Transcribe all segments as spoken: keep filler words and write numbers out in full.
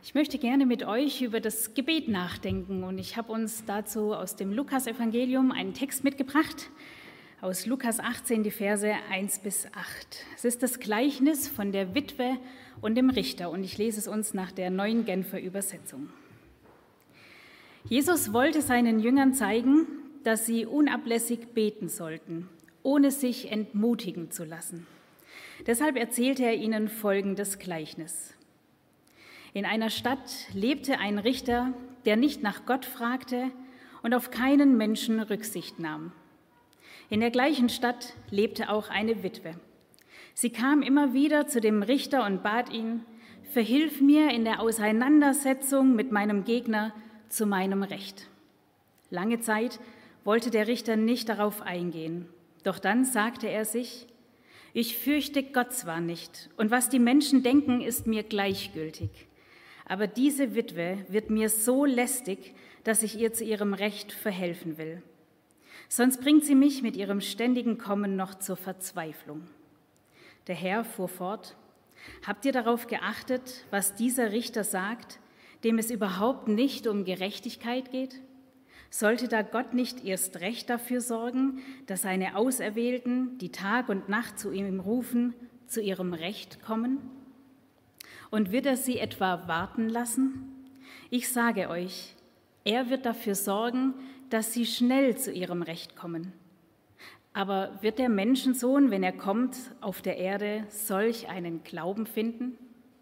Ich möchte gerne mit euch über das Gebet nachdenken und ich habe uns dazu aus dem Lukas-Evangelium einen Text mitgebracht, aus Lukas achtzehn, die Verse eins bis acht. Es ist das Gleichnis von der Witwe und dem Richter und ich lese es uns nach der neuen Genfer Übersetzung. Jesus wollte seinen Jüngern zeigen, dass sie unablässig beten sollten, ohne sich entmutigen zu lassen. Deshalb erzählte er ihnen folgendes Gleichnis. In einer Stadt lebte ein Richter, der nicht nach Gott fragte und auf keinen Menschen Rücksicht nahm. In der gleichen Stadt lebte auch eine Witwe. Sie kam immer wieder zu dem Richter und bat ihn, verhilf mir in der Auseinandersetzung mit meinem Gegner zu meinem Recht. Lange Zeit wollte der Richter nicht darauf eingehen, doch dann sagte er sich, ich fürchte Gott zwar nicht und was die Menschen denken, ist mir gleichgültig. Aber diese Witwe wird mir so lästig, dass ich ihr zu ihrem Recht verhelfen will. Sonst bringt sie mich mit ihrem ständigen Kommen noch zur Verzweiflung. Der Herr fuhr fort, habt ihr darauf geachtet, was dieser Richter sagt, dem es überhaupt nicht um Gerechtigkeit geht? Sollte da Gott nicht erst recht dafür sorgen, dass seine Auserwählten, die Tag und Nacht zu ihm rufen, zu ihrem Recht kommen? Und wird er sie etwa warten lassen? Ich sage euch, er wird dafür sorgen, dass sie schnell zu ihrem Recht kommen. Aber wird der Menschensohn, wenn er kommt, auf der Erde solch einen Glauben finden?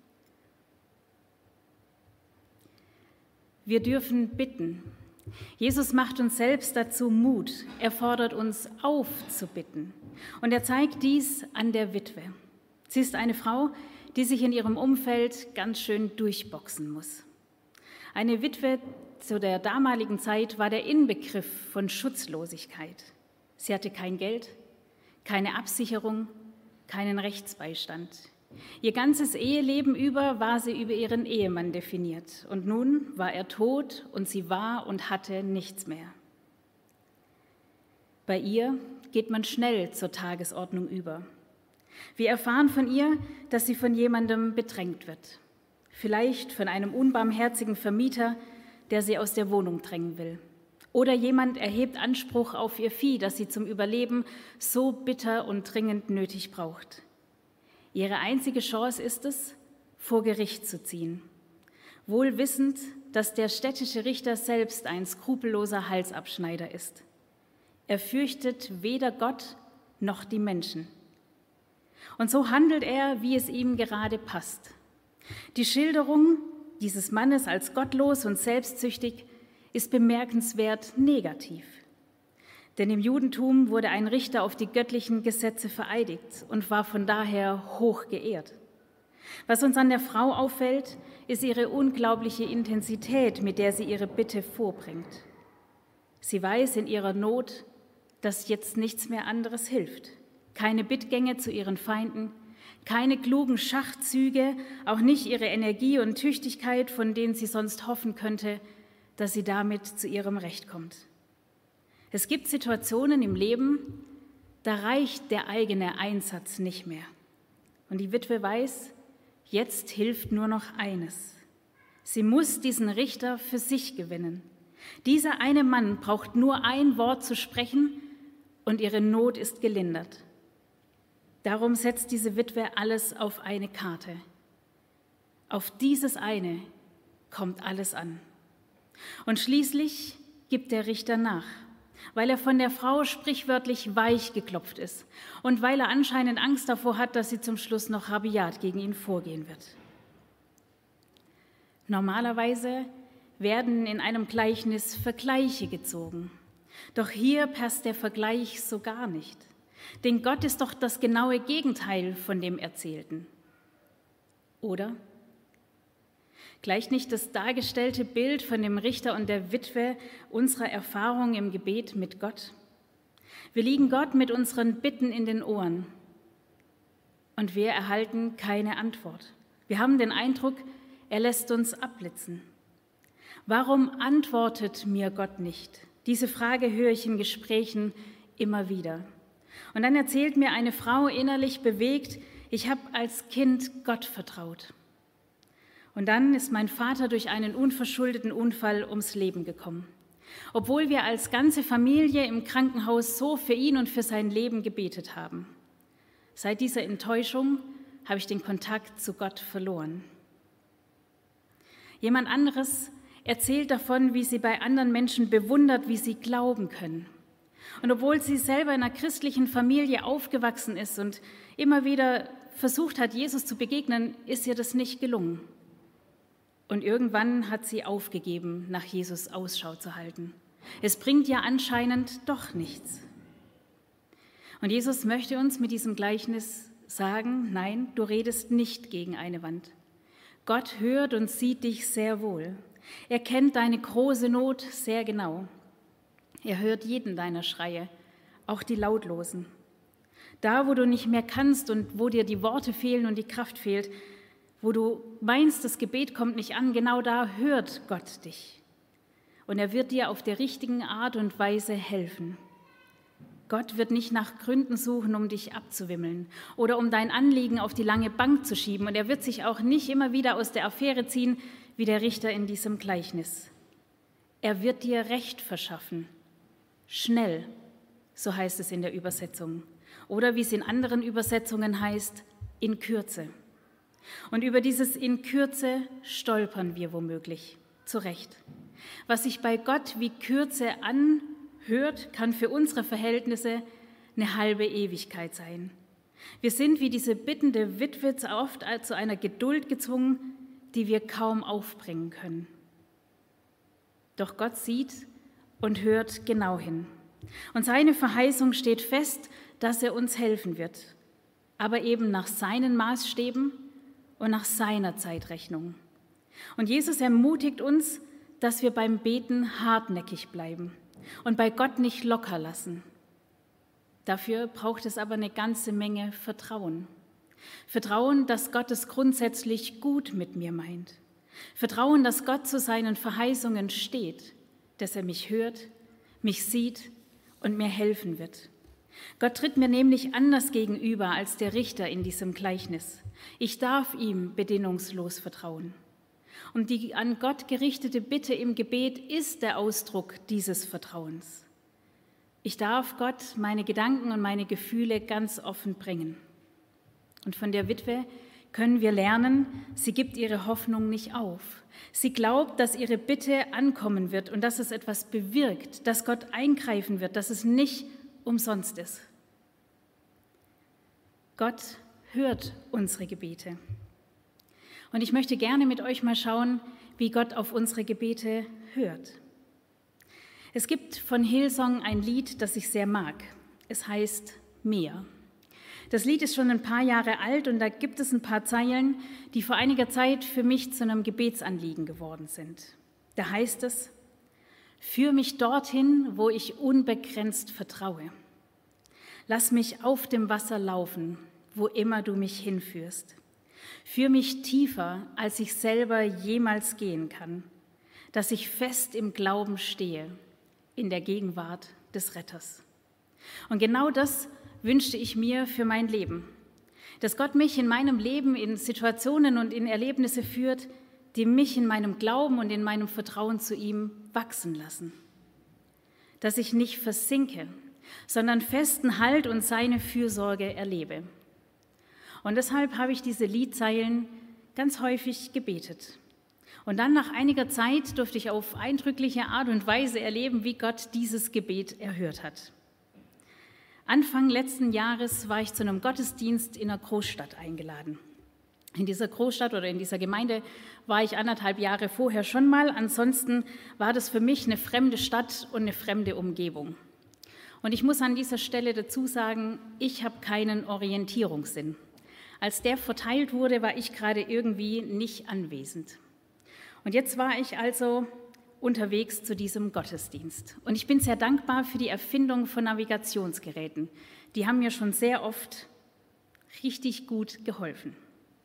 Wir dürfen bitten. Jesus macht uns selbst dazu Mut. Er fordert uns auf zu bitten. Und er zeigt dies an der Witwe. Sie ist eine Frau, die sich in ihrem Umfeld ganz schön durchboxen muss. Eine Witwe zu der damaligen Zeit war der Inbegriff von Schutzlosigkeit. Sie hatte kein Geld, keine Absicherung, keinen Rechtsbeistand. Ihr ganzes Eheleben über war sie über ihren Ehemann definiert. Und nun war er tot und sie war und hatte nichts mehr. Bei ihr geht man schnell zur Tagesordnung über. Wir erfahren von ihr, dass sie von jemandem bedrängt wird. Vielleicht von einem unbarmherzigen Vermieter, der sie aus der Wohnung drängen will. Oder jemand erhebt Anspruch auf ihr Vieh, das sie zum Überleben so bitter und dringend nötig braucht. Ihre einzige Chance ist es, vor Gericht zu ziehen. Wohl wissend, dass der städtische Richter selbst ein skrupelloser Halsabschneider ist. Er fürchtet weder Gott noch die Menschen. Und so handelt er, wie es ihm gerade passt. Die Schilderung dieses Mannes als gottlos und selbstsüchtig ist bemerkenswert negativ. Denn im Judentum wurde ein Richter auf die göttlichen Gesetze vereidigt und war von daher hoch geehrt. Was uns an der Frau auffällt, ist ihre unglaubliche Intensität, mit der sie ihre Bitte vorbringt. Sie weiß in ihrer Not, dass jetzt nichts mehr anderes hilft. Keine Bittgänge zu ihren Feinden, keine klugen Schachzüge, auch nicht ihre Energie und Tüchtigkeit, von denen sie sonst hoffen könnte, dass sie damit zu ihrem Recht kommt. Es gibt Situationen im Leben, da reicht der eigene Einsatz nicht mehr. Und die Witwe weiß, jetzt hilft nur noch eines. Sie muss diesen Richter für sich gewinnen. Dieser eine Mann braucht nur ein Wort zu sprechen und ihre Not ist gelindert. Darum setzt diese Witwe alles auf eine Karte. Auf dieses eine kommt alles an. Und schließlich gibt der Richter nach, weil er von der Frau sprichwörtlich weich geklopft ist und weil er anscheinend Angst davor hat, dass sie zum Schluss noch rabiat gegen ihn vorgehen wird. Normalerweise werden in einem Gleichnis Vergleiche gezogen. Doch hier passt der Vergleich so gar nicht. Denn Gott ist doch das genaue Gegenteil von dem Erzählten. Oder? Gleicht nicht das dargestellte Bild von dem Richter und der Witwe unserer Erfahrung im Gebet mit Gott? Wir liegen Gott mit unseren Bitten in den Ohren und wir erhalten keine Antwort. Wir haben den Eindruck, er lässt uns abblitzen. Warum antwortet mir Gott nicht? Diese Frage höre ich in Gesprächen immer wieder. Und dann erzählt mir eine Frau innerlich bewegt, ich habe als Kind Gott vertraut. Und dann ist mein Vater durch einen unverschuldeten Unfall ums Leben gekommen. Obwohl wir als ganze Familie im Krankenhaus so für ihn und für sein Leben gebetet haben. Seit dieser Enttäuschung habe ich den Kontakt zu Gott verloren. Jemand anderes erzählt davon, wie sie bei anderen Menschen bewundert, wie sie glauben können. Und obwohl sie selber in einer christlichen Familie aufgewachsen ist und immer wieder versucht hat, Jesus zu begegnen, ist ihr das nicht gelungen. Und irgendwann hat sie aufgegeben, nach Jesus Ausschau zu halten. Es bringt ja anscheinend doch nichts. Und Jesus möchte uns mit diesem Gleichnis sagen, nein, du redest nicht gegen eine Wand. Gott hört und sieht dich sehr wohl. Er kennt deine große Not sehr genau. Er hört jeden deiner Schreie, auch die lautlosen. Da, wo du nicht mehr kannst und wo dir die Worte fehlen und die Kraft fehlt, wo du meinst, das Gebet kommt nicht an, genau da hört Gott dich. Und er wird dir auf der richtigen Art und Weise helfen. Gott wird nicht nach Gründen suchen, um dich abzuwimmeln oder um dein Anliegen auf die lange Bank zu schieben. Und er wird sich auch nicht immer wieder aus der Affäre ziehen, wie der Richter in diesem Gleichnis. Er wird dir Recht verschaffen. Schnell, so heißt es in der Übersetzung. Oder wie es in anderen Übersetzungen heißt, in Kürze. Und über dieses in Kürze stolpern wir womöglich, zu Recht. Was sich bei Gott wie Kürze anhört, kann für unsere Verhältnisse eine halbe Ewigkeit sein. Wir sind wie diese bittende Witwe oft zu einer Geduld gezwungen, die wir kaum aufbringen können. Doch Gott sieht und hört genau hin. Und seine Verheißung steht fest, dass er uns helfen wird, aber eben nach seinen Maßstäben und nach seiner Zeitrechnung. Und Jesus ermutigt uns, dass wir beim Beten hartnäckig bleiben und bei Gott nicht locker lassen. Dafür braucht es aber eine ganze Menge Vertrauen. Vertrauen, dass Gott es grundsätzlich gut mit mir meint. Vertrauen, dass Gott zu seinen Verheißungen steht, dass er mich hört, mich sieht und mir helfen wird. Gott tritt mir nämlich anders gegenüber als der Richter in diesem Gleichnis. Ich darf ihm bedingungslos vertrauen. Und die an Gott gerichtete Bitte im Gebet ist der Ausdruck dieses Vertrauens. Ich darf Gott meine Gedanken und meine Gefühle ganz offen bringen. Und von der Witwe können wir lernen, sie gibt ihre Hoffnung nicht auf. Sie glaubt, dass ihre Bitte ankommen wird und dass es etwas bewirkt, dass Gott eingreifen wird, dass es nicht umsonst ist. Gott hört unsere Gebete. Und ich möchte gerne mit euch mal schauen, wie Gott auf unsere Gebete hört. Es gibt von Hillsong ein Lied, das ich sehr mag. Es heißt Mehr. Das Lied ist schon ein paar Jahre alt und da gibt es ein paar Zeilen, die vor einiger Zeit für mich zu einem Gebetsanliegen geworden sind. Da heißt es: Führ mich dorthin, wo ich unbegrenzt vertraue. Lass mich auf dem Wasser laufen, wo immer du mich hinführst. Führ mich tiefer, als ich selber jemals gehen kann, dass ich fest im Glauben stehe, in der Gegenwart des Retters. Und genau das wünschte ich mir für mein Leben, dass Gott mich in meinem Leben in Situationen und in Erlebnisse führt, die mich in meinem Glauben und in meinem Vertrauen zu ihm wachsen lassen. Dass ich nicht versinke, sondern festen Halt und seine Fürsorge erlebe. Und deshalb habe ich diese Liedzeilen ganz häufig gebetet. Und dann nach einiger Zeit durfte ich auf eindrückliche Art und Weise erleben, wie Gott dieses Gebet erhört hat. Anfang letzten Jahres war ich zu einem Gottesdienst in einer Großstadt eingeladen. In dieser Großstadt oder in dieser Gemeinde war ich anderthalb Jahre vorher schon mal. Ansonsten war das für mich eine fremde Stadt und eine fremde Umgebung. Und ich muss an dieser Stelle dazu sagen, ich habe keinen Orientierungssinn. Als der verteilt wurde, war ich gerade irgendwie nicht anwesend. Und jetzt war ich also unterwegs zu diesem Gottesdienst. Und ich bin sehr dankbar für die Erfindung von Navigationsgeräten. Die haben mir schon sehr oft richtig gut geholfen.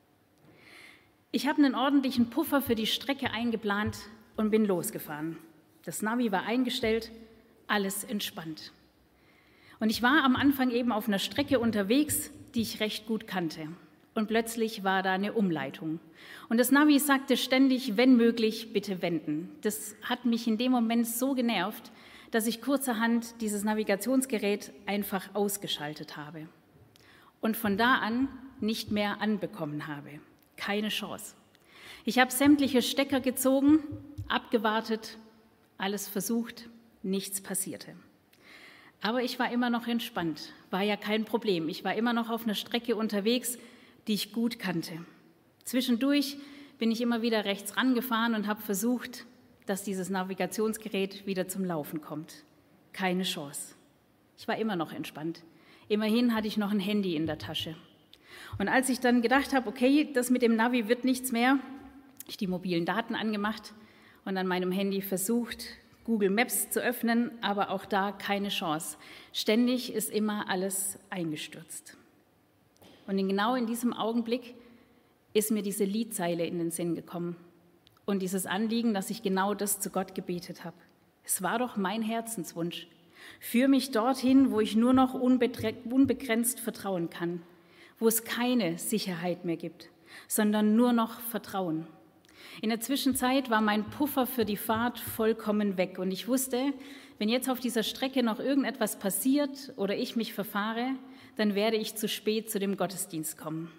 Ich habe einen ordentlichen Puffer für die Strecke eingeplant und bin losgefahren. Das Navi war eingestellt, alles entspannt. Und ich war am Anfang eben auf einer Strecke unterwegs, die ich recht gut kannte. Und plötzlich war da eine Umleitung. Und das Navi sagte ständig, wenn möglich, bitte wenden. Das hat mich in dem Moment so genervt, dass ich kurzerhand dieses Navigationsgerät einfach ausgeschaltet habe. Und von da an nicht mehr anbekommen habe. Keine Chance. Ich habe sämtliche Stecker gezogen, abgewartet, alles versucht, nichts passierte. Aber ich war immer noch entspannt, war ja kein Problem. Ich war immer noch auf einer Strecke unterwegs, die ich gut kannte. Zwischendurch bin ich immer wieder rechts rangefahren und habe versucht, dass dieses Navigationsgerät wieder zum Laufen kommt. Keine Chance. Ich war immer noch entspannt. Immerhin hatte ich noch ein Handy in der Tasche. Und als ich dann gedacht habe, okay, das mit dem Navi wird nichts mehr, habe ich die mobilen Daten angemacht und an meinem Handy versucht, Google Maps zu öffnen, aber auch da keine Chance. Ständig ist immer alles eingestürzt. Und genau in diesem Augenblick ist mir diese Liedzeile in den Sinn gekommen und dieses Anliegen, dass ich genau das zu Gott gebetet habe. Es war doch mein Herzenswunsch. Führ mich dorthin, wo ich nur noch unbegrenzt vertrauen kann, wo es keine Sicherheit mehr gibt, sondern nur noch Vertrauen. In der Zwischenzeit war mein Puffer für die Fahrt vollkommen weg und ich wusste, wenn jetzt auf dieser Strecke noch irgendetwas passiert oder ich mich verfahre, dann werde ich zu spät zu dem Gottesdienst kommen.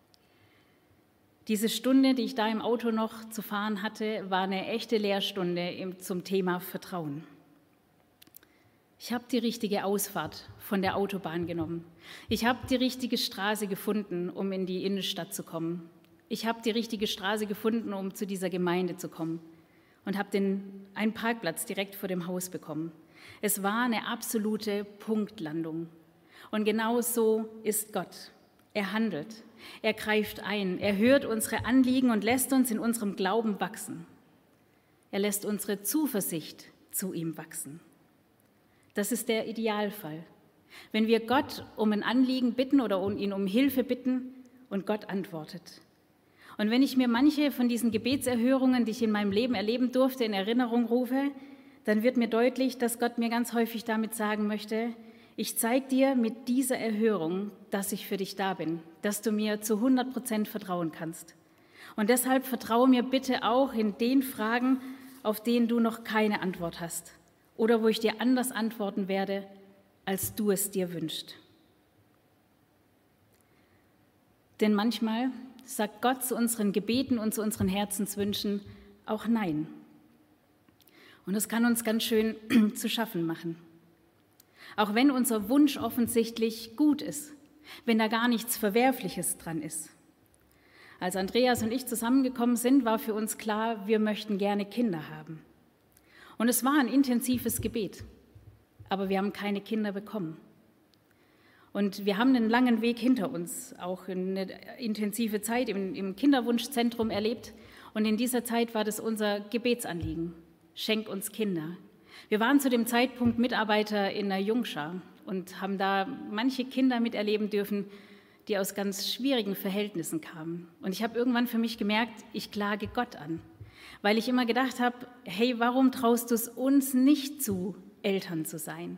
Diese Stunde, die ich da im Auto noch zu fahren hatte, war eine echte Lehrstunde zum Thema Vertrauen. Ich habe die richtige Ausfahrt von der Autobahn genommen. Ich habe die richtige Straße gefunden, um in die Innenstadt zu kommen. Ich habe die richtige Straße gefunden, um zu dieser Gemeinde zu kommen und habe den, einen Parkplatz direkt vor dem Haus bekommen. Es war eine absolute Punktlandung. Und genau so ist Gott. Er handelt, er greift ein, er hört unsere Anliegen und lässt uns in unserem Glauben wachsen. Er lässt unsere Zuversicht zu ihm wachsen. Das ist der Idealfall. Wenn wir Gott um ein Anliegen bitten oder ihn um Hilfe bitten und Gott antwortet. Und wenn ich mir manche von diesen Gebetserhörungen, die ich in meinem Leben erleben durfte, in Erinnerung rufe, dann wird mir deutlich, dass Gott mir ganz häufig damit sagen möchte, ich zeige dir mit dieser Erhörung, dass ich für dich da bin, dass du mir zu hundert Prozent vertrauen kannst. Und deshalb vertraue mir bitte auch in den Fragen, auf denen du noch keine Antwort hast oder wo ich dir anders antworten werde, als du es dir wünschst. Denn manchmal sagt Gott zu unseren Gebeten und zu unseren Herzenswünschen auch Nein. Und das kann uns ganz schön zu schaffen machen. Auch wenn unser Wunsch offensichtlich gut ist, wenn da gar nichts Verwerfliches dran ist. Als Andreas und ich zusammengekommen sind, war für uns klar, wir möchten gerne Kinder haben. Und es war ein intensives Gebet, aber wir haben keine Kinder bekommen. Und wir haben einen langen Weg hinter uns, auch eine intensive Zeit im, im Kinderwunschzentrum erlebt. Und in dieser Zeit war das unser Gebetsanliegen. Schenk uns Kinder. Wir waren zu dem Zeitpunkt Mitarbeiter in der Jungschar und haben da manche Kinder miterleben dürfen, die aus ganz schwierigen Verhältnissen kamen. Und ich habe irgendwann für mich gemerkt, ich klage Gott an, weil ich immer gedacht habe, hey, warum traust du es uns nicht zu, Eltern zu sein?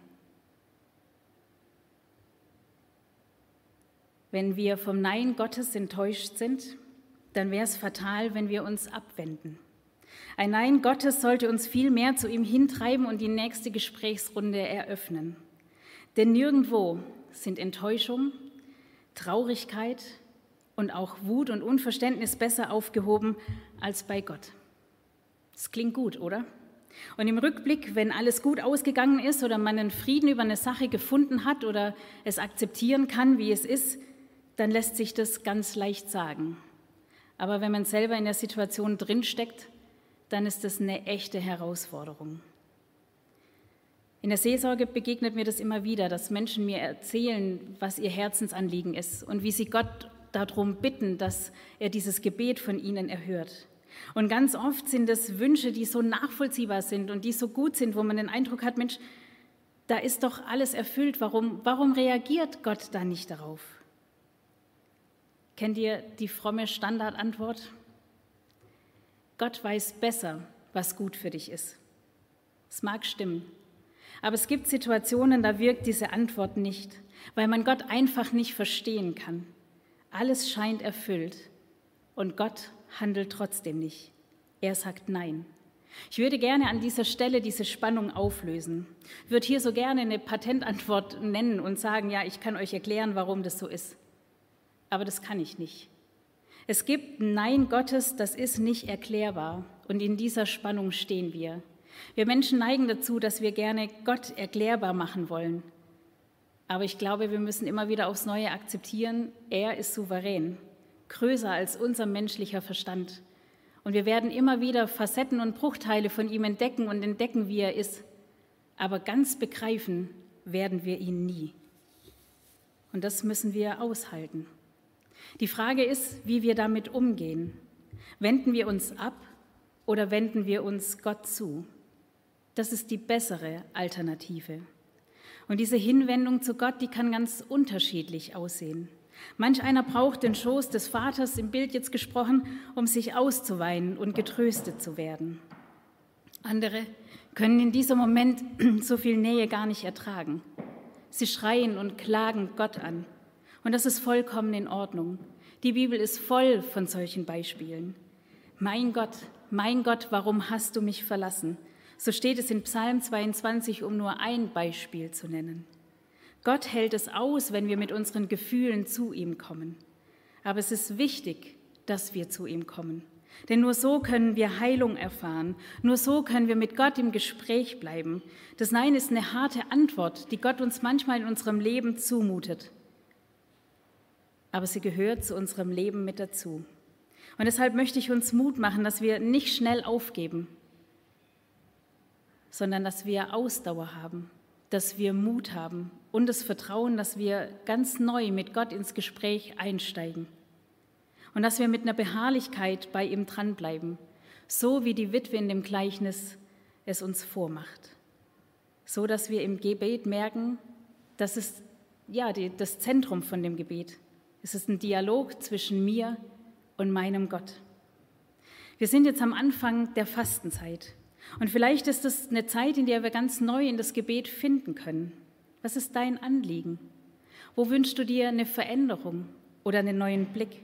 Wenn wir vom Nein Gottes enttäuscht sind, dann wäre es fatal, wenn wir uns abwenden. Ein Nein Gottes sollte uns viel mehr zu ihm hintreiben und die nächste Gesprächsrunde eröffnen. Denn nirgendwo sind Enttäuschung, Traurigkeit und auch Wut und Unverständnis besser aufgehoben als bei Gott. Das klingt gut, oder? Und im Rückblick, wenn alles gut ausgegangen ist oder man einen Frieden über eine Sache gefunden hat oder es akzeptieren kann, wie es ist, dann lässt sich das ganz leicht sagen. Aber wenn man selber in der Situation drinsteckt, dann ist das eine echte Herausforderung. In der Seelsorge begegnet mir das immer wieder, dass Menschen mir erzählen, was ihr Herzensanliegen ist und wie sie Gott darum bitten, dass er dieses Gebet von ihnen erhört. Und ganz oft sind es Wünsche, die so nachvollziehbar sind und die so gut sind, wo man den Eindruck hat, Mensch, da ist doch alles erfüllt, warum, warum reagiert Gott da nicht darauf? Kennt ihr die fromme Standardantwort? Gott weiß besser, was gut für dich ist. Es mag stimmen, aber es gibt Situationen, da wirkt diese Antwort nicht, weil man Gott einfach nicht verstehen kann. Alles scheint erfüllt und Gott handelt trotzdem nicht. Er sagt Nein. Ich würde gerne an dieser Stelle diese Spannung auflösen. Ich würde hier so gerne eine Patentantwort nennen und sagen, ja, ich kann euch erklären, warum das so ist. Aber das kann ich nicht. Es gibt ein Nein Gottes, das ist nicht erklärbar. Und in dieser Spannung stehen wir. Wir Menschen neigen dazu, dass wir gerne Gott erklärbar machen wollen. Aber ich glaube, wir müssen immer wieder aufs Neue akzeptieren, er ist souverän, größer als unser menschlicher Verstand. Und wir werden immer wieder Facetten und Bruchteile von ihm entdecken und entdecken, wie er ist. Aber ganz begreifen werden wir ihn nie. Und das müssen wir aushalten. Die Frage ist, wie wir damit umgehen. Wenden wir uns ab oder wenden wir uns Gott zu? Das ist die bessere Alternative. Und diese Hinwendung zu Gott, die kann ganz unterschiedlich aussehen. Manch einer braucht den Schoß des Vaters, im Bild jetzt gesprochen, um sich auszuweinen und getröstet zu werden. Andere können in diesem Moment so viel Nähe gar nicht ertragen. Sie schreien und klagen Gott an. Und das ist vollkommen in Ordnung. Die Bibel ist voll von solchen Beispielen. Mein Gott, mein Gott, warum hast du mich verlassen? So steht es in Psalm zweiundzwanzig, um nur ein Beispiel zu nennen. Gott hält es aus, wenn wir mit unseren Gefühlen zu ihm kommen. Aber es ist wichtig, dass wir zu ihm kommen. Denn nur so können wir Heilung erfahren. Nur so können wir mit Gott im Gespräch bleiben. Das Nein ist eine harte Antwort, die Gott uns manchmal in unserem Leben zumutet. Aber sie gehört zu unserem Leben mit dazu. Und deshalb möchte ich uns Mut machen, dass wir nicht schnell aufgeben, sondern dass wir Ausdauer haben, dass wir Mut haben und das Vertrauen, dass wir ganz neu mit Gott ins Gespräch einsteigen und dass wir mit einer Beharrlichkeit bei ihm dranbleiben, so wie die Witwe in dem Gleichnis es uns vormacht, so dass wir im Gebet merken, das ist ja die, das Zentrum von dem Gebet. Es ist ein Dialog zwischen mir und meinem Gott. Wir sind jetzt am Anfang der Fastenzeit. Und vielleicht ist es eine Zeit, in der wir ganz neu in das Gebet finden können. Was ist dein Anliegen? Wo wünschst du dir eine Veränderung oder einen neuen Blick?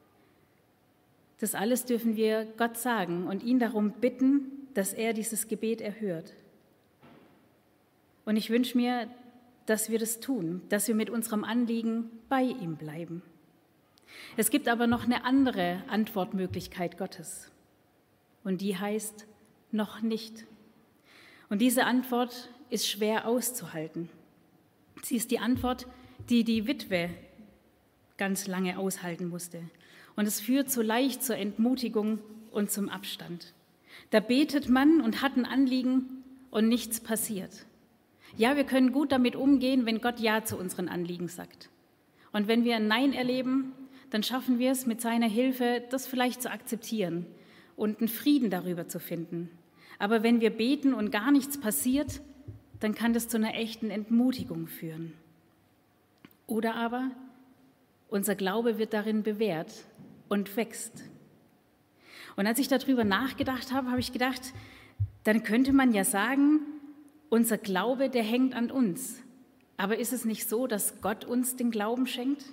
Das alles dürfen wir Gott sagen und ihn darum bitten, dass er dieses Gebet erhört. Und ich wünsche mir, dass wir das tun, dass wir mit unserem Anliegen bei ihm bleiben. Es gibt aber noch eine andere Antwortmöglichkeit Gottes. Und die heißt, noch nicht. Und diese Antwort ist schwer auszuhalten. Sie ist die Antwort, die die Witwe ganz lange aushalten musste. Und es führt so leicht zur Entmutigung und zum Abstand. Da betet man und hat ein Anliegen und nichts passiert. Ja, wir können gut damit umgehen, wenn Gott Ja zu unseren Anliegen sagt. Und wenn wir ein Nein erleben, dann schaffen wir es mit seiner Hilfe, das vielleicht zu akzeptieren und einen Frieden darüber zu finden. Aber wenn wir beten und gar nichts passiert, dann kann das zu einer echten Entmutigung führen. Oder aber unser Glaube wird darin bewährt und wächst. Und als ich darüber nachgedacht habe, habe ich gedacht, dann könnte man ja sagen, unser Glaube, der hängt an uns. Aber ist es nicht so, dass Gott uns den Glauben schenkt?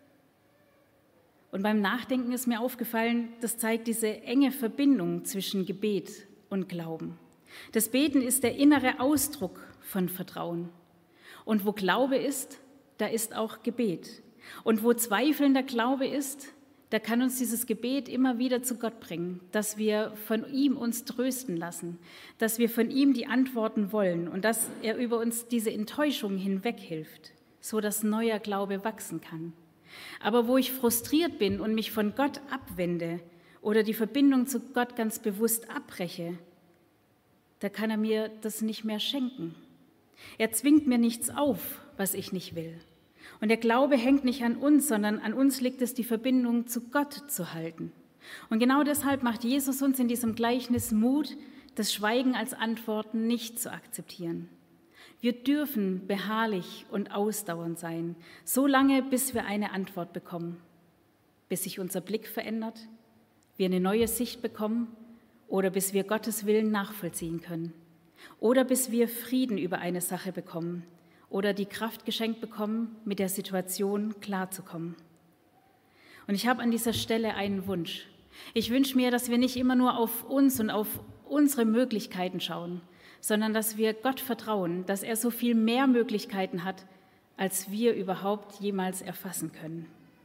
Und beim Nachdenken ist mir aufgefallen, das zeigt diese enge Verbindung zwischen Gebet und Glauben. Das Beten ist der innere Ausdruck von Vertrauen. Und wo Glaube ist, da ist auch Gebet. Und wo zweifelnder Glaube ist, da kann uns dieses Gebet immer wieder zu Gott bringen, dass wir von ihm uns trösten lassen, dass wir von ihm die Antworten wollen und dass er über uns diese Enttäuschung hinweg hilft, so dass neuer Glaube wachsen kann. Aber wo ich frustriert bin und mich von Gott abwende oder die Verbindung zu Gott ganz bewusst abbreche, da kann er mir das nicht mehr schenken. Er zwingt mir nichts auf, was ich nicht will. Und der Glaube hängt nicht an uns, sondern an uns liegt es, die Verbindung zu Gott zu halten. Und genau deshalb macht Jesus uns in diesem Gleichnis Mut, das Schweigen als Antworten nicht zu akzeptieren. Wir dürfen beharrlich und ausdauernd sein, so lange, bis wir eine Antwort bekommen, bis sich unser Blick verändert, wir eine neue Sicht bekommen oder bis wir Gottes Willen nachvollziehen können oder bis wir Frieden über eine Sache bekommen oder die Kraft geschenkt bekommen, mit der Situation klarzukommen. Und ich habe an dieser Stelle einen Wunsch. Ich wünsche mir, dass wir nicht immer nur auf uns und auf unsere Möglichkeiten schauen, sondern dass wir Gott vertrauen, dass er so viel mehr Möglichkeiten hat, als wir überhaupt jemals erfassen können.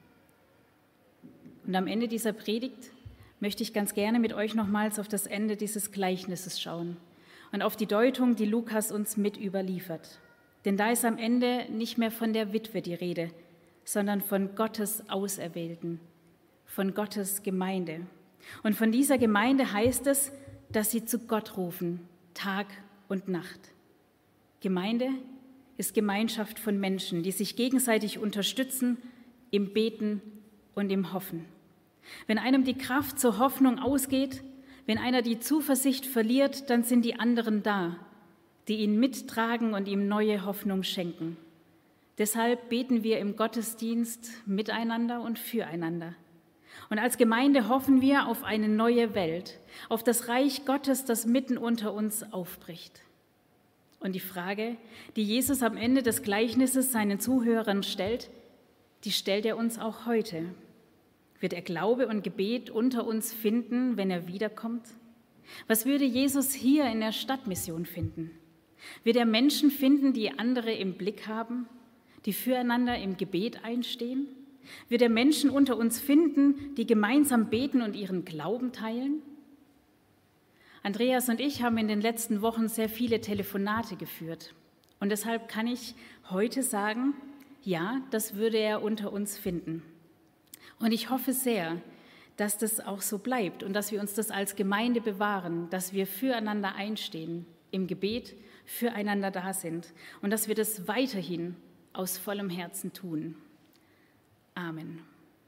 Und am Ende dieser Predigt möchte ich ganz gerne mit euch nochmals auf das Ende dieses Gleichnisses schauen und auf die Deutung, die Lukas uns mit überliefert. Denn da ist am Ende nicht mehr von der Witwe die Rede, sondern von Gottes Auserwählten, von Gottes Gemeinde. Und von dieser Gemeinde heißt es, dass sie zu Gott rufen, Tag und Nacht. Gemeinde ist Gemeinschaft von Menschen, die sich gegenseitig unterstützen im Beten und im Hoffen. Wenn einem die Kraft zur Hoffnung ausgeht, wenn einer die Zuversicht verliert, dann sind die anderen da, die ihn mittragen und ihm neue Hoffnung schenken. Deshalb beten wir im Gottesdienst miteinander und füreinander. Und als Gemeinde hoffen wir auf eine neue Welt, auf das Reich Gottes, das mitten unter uns aufbricht. Und die Frage, die Jesus am Ende des Gleichnisses seinen Zuhörern stellt, die stellt er uns auch heute. Wird er Glaube und Gebet unter uns finden, wenn er wiederkommt? Was würde Jesus hier in der Stadtmission finden? Wird er Menschen finden, die andere im Blick haben, die füreinander im Gebet einstehen? Wird er Menschen unter uns finden, die gemeinsam beten und ihren Glauben teilen? Andreas und ich haben in den letzten Wochen sehr viele Telefonate geführt. Und deshalb kann ich heute sagen, ja, das würde er unter uns finden. Und ich hoffe sehr, dass das auch so bleibt und dass wir uns das als Gemeinde bewahren, dass wir füreinander einstehen, im Gebet füreinander da sind und dass wir das weiterhin aus vollem Herzen tun. Amen.